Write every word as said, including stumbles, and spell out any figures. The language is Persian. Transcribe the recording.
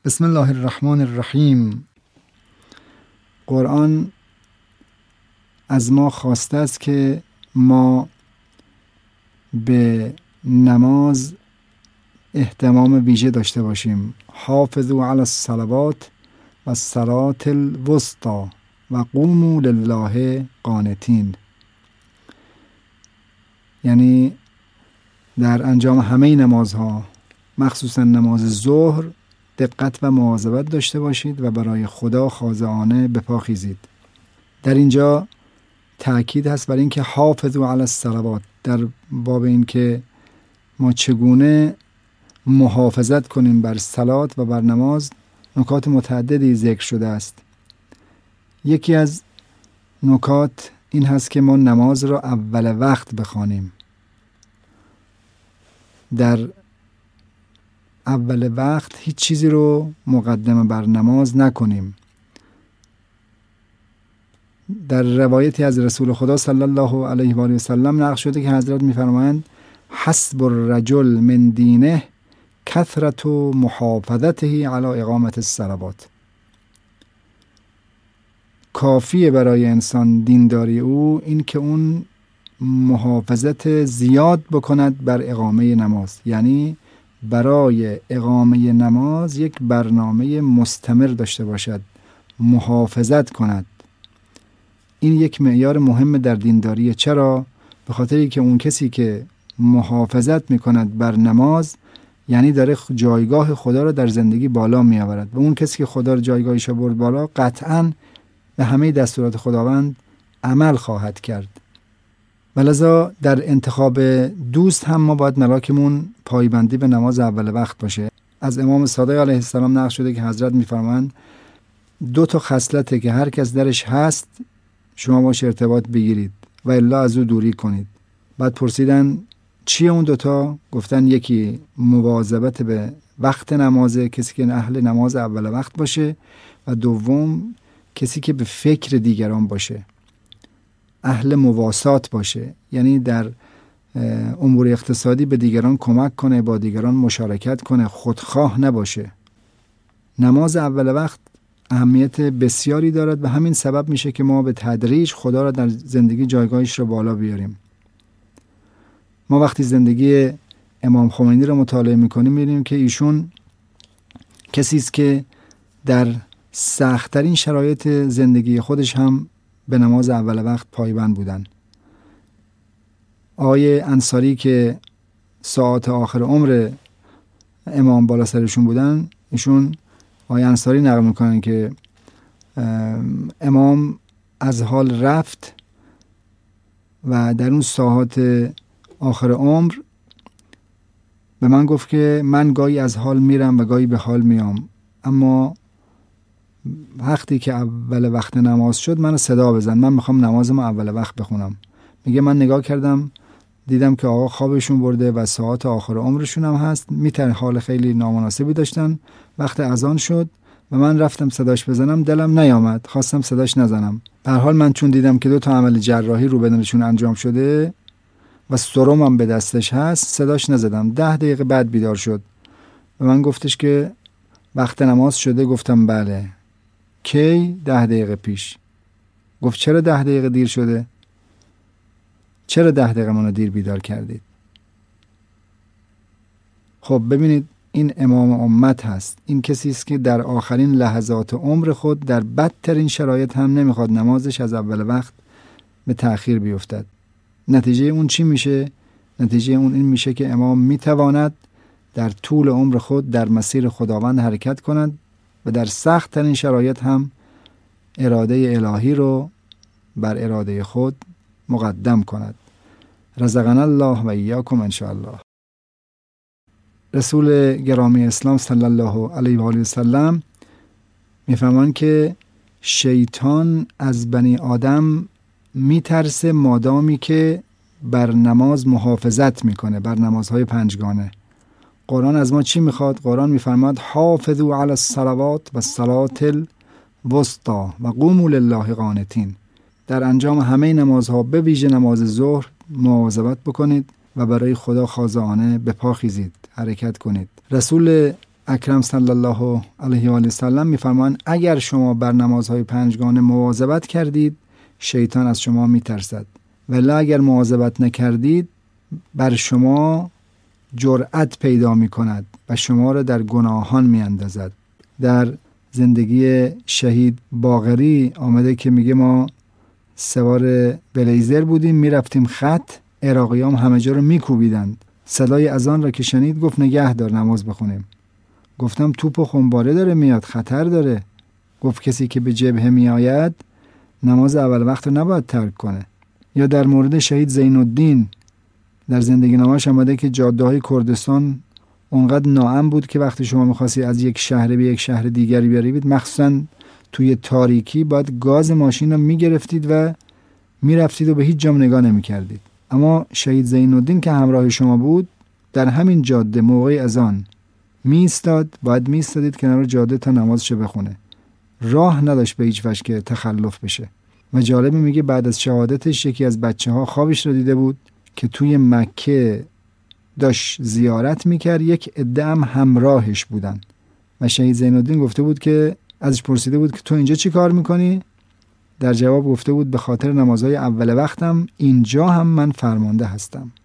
بسم الله الرحمن الرحیم. قرآن از ما خواسته است که ما به نماز اهتمام ویژه داشته باشیم. حافظوا علی الصلوات و الصلاة الوسطی و قوموا لله قانتین. یعنی در انجام همه نمازها، مخصوصا نماز ظهر، دقت و مواظبت داشته باشید و برای خدا خاضعانه به پا خیزید. در اینجا تأکید هست بر اینکه حافظوا علی الصلوات، در باب این که ما چگونه محافظت کنیم بر صلات و بر نماز نکات متعددی ذکر شده است. یکی از نکات این هست که ما نماز را اول وقت بخوانیم. در اول وقت هیچ چیزی رو مقدمه بر نماز نکنیم. در روایتی از رسول خدا صلی الله علیه و آله و سلم نقل شده که حضرت می‌فرمایند حسب الرجل من دینه کثرت محافظته علی اقامت الصلوات. کافیه برای انسان دینداری او این که اون محافظت زیاد بکند بر اقامه نماز، یعنی برای اقامه نماز یک برنامه مستمر داشته باشد، محافظت کند. این یک معیار مهم در دینداریه. چرا؟ به خاطری که اون کسی که محافظت میکند بر نماز یعنی داره جایگاه خدا رو در زندگی بالا می آورد و اون کسی که خدا رو جایگاهش رو برد بالا قطعاً به همه دستورات خداوند عمل خواهد کرد. ولذا در انتخاب دوست هم ما باید ملاکمون پایبندی به نماز اول وقت باشه. از امام صادق علیه السلام نقل شده که حضرت می‌فرمایند دو تا خصلته که هر کس درش هست شما باش ارتباط بگیرید و الا از او دوری کنید. بعد پرسیدن چیه اون دوتا؟ گفتن یکی مواظبت به وقت نمازه، کسی که اهل نماز اول وقت باشه، و دوم کسی که به فکر دیگران باشه، اهل مواسات باشه، یعنی در امور اقتصادی به دیگران کمک کنه، با دیگران مشارکت کنه، خودخواه نباشه. نماز اول وقت اهمیت بسیاری دارد و همین سبب میشه که ما به تدریج خدا را در زندگی جایگاهش رو بالا بیاریم. ما وقتی زندگی امام خمینی رو مطالعه میکنیم میبینیم که ایشون کسی است که در سخت‌ترین شرایط زندگی خودش هم به نماز اول وقت پایبند بودن. آقای انصاری که ساعات آخر عمر امام بالا سرشون بودن، ایشون آقای انصاری نقل میکنن که امام از حال رفت و در اون ساعات آخر عمر به من گفت که من گاهی از حال میرم و گاهی به حال میام، اما وقتی که اول وقت نماز شد منو صدا بزن، من میخوام نمازم اول وقت بخونم. میگه من نگاه کردم دیدم که آقا خوابشون برده و ساعت آخر عمرشون هم هست، میتر حال خیلی نامناسبی داشتن. وقت اذان شد و من رفتم صداش بزنم، دلم نیامد، خواستم صداش نزنم. به هر حال من چون دیدم که دو تا عمل جراحی رو بدنشون انجام شده و سرم هم به دستش هست، صداش نزدم. ده دقیقه بعد بیدار شد و من گفتش که وقت نماز شده. گفتم بله. کی؟ ده دقیقه پیش. گفت چرا ده دقیقه دیر شده؟ چرا ده دقیقه منو دیر بیدار کردید؟ خب ببینید این امام امت هست. این کسی است که در آخرین لحظات عمر خود در بدترین شرایط هم نمیخواد نمازش از اول وقت به تأخیر بیفتد. نتیجه اون چی میشه؟ نتیجه اون این میشه که امام میتواند در طول عمر خود در مسیر خداوند حرکت کند و در سخت ترین شرایط هم اراده الهی رو بر اراده خود مقدم کند. رزقنا الله و ایاکم ان شاء الله. رسول گرامی اسلام صلی الله علیه و آله و سلم میفرمایند که شیطان از بنی آدم میترسه مادامی که بر نماز محافظت میکنه، بر نمازهای پنجگانه. قرآن از ما چی میخواد؟ قرآن میفرماد حافظوا علی الصلوات و الصلاة الوسطی و قوموا لله قانتین. در انجام همه نمازها به ویژه نماز ظهر مواظبت بکنید و برای خدا خاضعانه به پا خیزید، حرکت کنید. رسول اکرم صلی الله علیه و آله وسلم میفرمایند اگر شما بر نمازهای پنجگانه مواظبت کردید شیطان از شما میترسد، ولی اگر مواظبت نکردید بر شما جرأت پیدا میکند و شما را در گناهان میاندازد. در زندگی شهید باقری آمده که میگه ما سوار بلیزر بودیم، میرفتیم خط، عراقیام همه جا رو میکوبیدند. صدای اذان را که شنید گفت نگه دار نماز بخونیم. گفتم توپ و خنباره داره میاد، خطر داره. گفت کسی که به جبهه میآید نماز اول وقت رو نباید ترک کنه. یا در مورد شهید زین الدین در زندگی نامش آمده که جاده های کردستان اونقدر ناامن بود که وقتی شما میخواستی از یک شهر به یک شهر دیگری برید، مخصوصا توی تاریکی، باید گاز ماشین رو میگرفتید و میرفتید و به هیچ جام نگاه نمیکردید. اما شهید زین الدین که همراه شما بود در همین جاده موقع اذان میستاد، باید میستادید کنار جاده تا نمازش بخونه. راه نداشت به هیچ وجه که تخلف بشه. و جالبه میگه بعد از شهادتش یکی از بچه ها خوابش رو دیده بود که توی مکه داشت زیارت میکرد، یک عده هم همراهش بودن و شهید زین الدین گفته بود که ازش پرسیده بود که تو اینجا چی کار میکنی؟ در جواب گفته بود به خاطر نمازهای اول وقتم اینجا هم من فرمانده هستم.